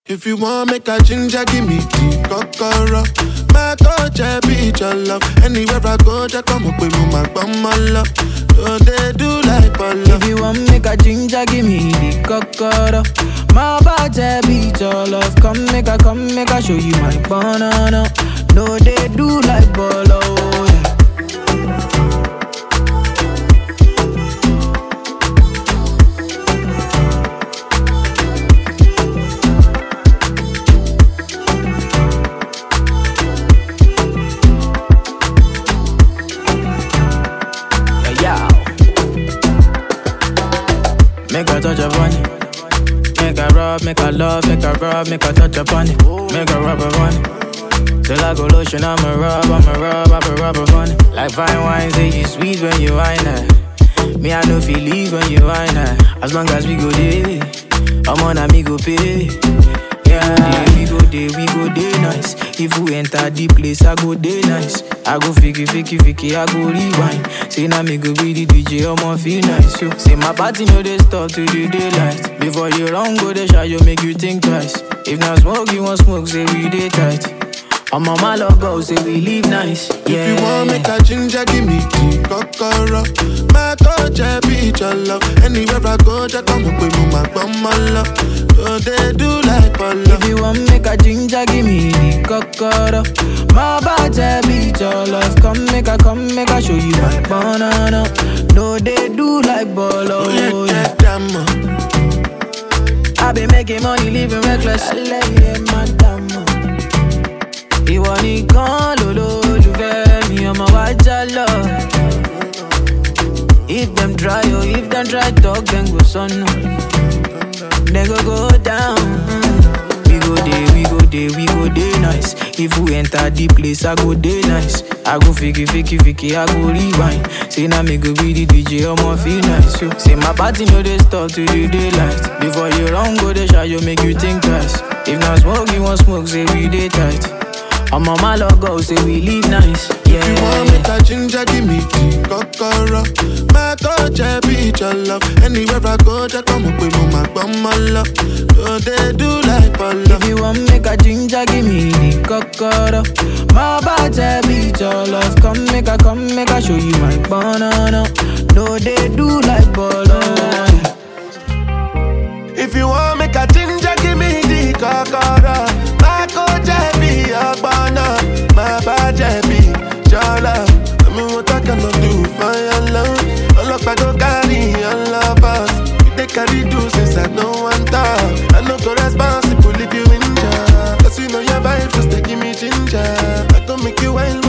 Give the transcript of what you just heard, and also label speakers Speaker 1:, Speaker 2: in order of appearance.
Speaker 1: If you want make a ginger, give me tea, kokoro. My coach, I be your love. Anywhere I go, just come up with me, my bummer love. So they do like Polo.
Speaker 2: If you want make a ginger, give me the kokoro. My body be your love. Come make a show you my banana. No, they do like Polo. Make a touch upon it. Make a rub, make a love, make a rub, make a touch upon it. Make a rub upon it. Till I go lotion, I'ma rub upon it. Like fine wine, say you sweet when you wine it. Me, I know feel leave when you wine it. As long as we go there, I'm on a me go pay. Yeah, we go there nice. If we enter the place, I go there nice. I go fiki, I go rewind. Say now me go be the DJ, I'ma feel nice. Yo. Say my party no they stop to the daylight. Before you run, go the shot, you make you think twice. If not smoke, you want smoke, say we day tight. I'm on my logo, say we live nice. Yeah.
Speaker 1: If you want make a ginger, give me tea, kokoro. My coach, I be your love. Anywhere I go, just come up with me, my bummer love. So they do like Polo.
Speaker 2: If you want make a ginger, give me the kokoro. My body be your love. Come make a show you my banana. No, they do like Polo.
Speaker 1: Oh, yeah, damn.
Speaker 2: I been making money, living reckless. Madam. Ìwọ nìkan lolólùfẹ́ mi, ọmọ wa jálọ. If them try talk, then go sọnù. Then go down. We go there nice. If we enter the place, I go there nice. I go fiki, I go rewind. Say now me go be the DJ, I'ma feel nice. Yo. Say my party no they stop to the daylight. Before you run, go the shot, you make you think twice. If not smoke, you want smoke, say we day tight. I'm on my logo, say we live nice. Yeah.
Speaker 1: If you want make a ginger, give me tea, kokoro. My coach, I be your love. Anywhere I go, just come up with me, my bummer love. So they do like Polo.
Speaker 2: If you want make a ginger, give me the kokoro. My body be your love. Come make a show you my banana. No, they do like Polo.
Speaker 1: If you want make a ginger, give me the kokoro. My coach, I be your banana. My body be your love. I mean, what I cannot do for your love. All of I go carry your lovers. If they carry do since I know one talk. I no go responsible if you injure. Cause you know your vibe, just give me ginger. I go make you wild.